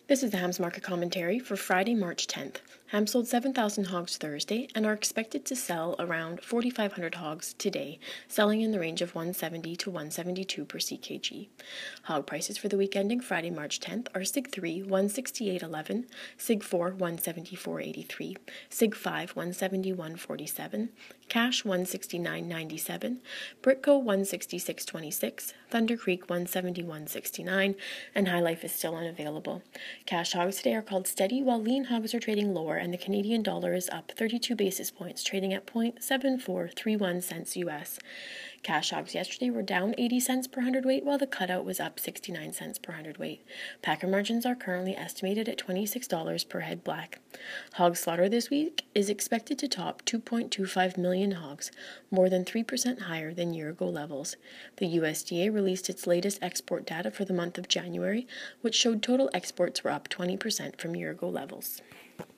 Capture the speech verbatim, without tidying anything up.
This is the Hams Market Commentary for Friday, March tenth. Hams sold seven thousand hogs Thursday and are expected to sell around forty-five hundred hogs today, selling in the range of one seventy to one seventy-two per C K G. Hog prices for the week ending Friday, March tenth are Sig three, one sixty-eight eleven, Sig four, one seventy-four eighty-three, Sig five, one seventy-one forty-seven, Cash, one sixty-nine ninety-seven, Britco, one sixty-six twenty-six, Thunder Creek, one seventy-one sixty-nine, and High Life is still unavailable. Cash hogs today are called steady, while lean hogs are trading lower, and the Canadian dollar is up thirty-two basis points, trading at zero point seven four three one cents U S. Cash hogs yesterday were down eighty cents per hundredweight, while the cutout was up sixty-nine cents per hundredweight. Packer margins are currently estimated at twenty-six dollars per head black. Hog slaughter this week is expected to top two point two five million hogs, more than three percent higher than year-ago levels. The U S D A released its latest export data for the month of January, which showed total exports were up twenty percent from year-ago levels.